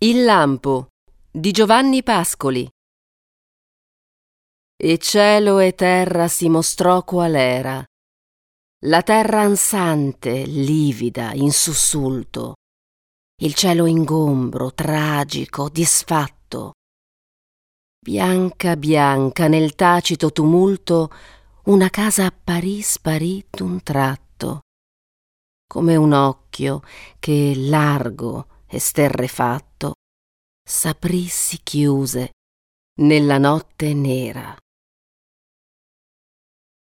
Il lampo di Giovanni Pascoli. E cielo e terra si mostrò qual era, la terra ansante, livida, in sussulto, il cielo ingombro, tragico, disfatto. Bianca bianca nel tacito tumulto, una casa sparì d'un tratto, come un occhio che, largo e sterrefatto, s'aprì si chiuse nella notte nera.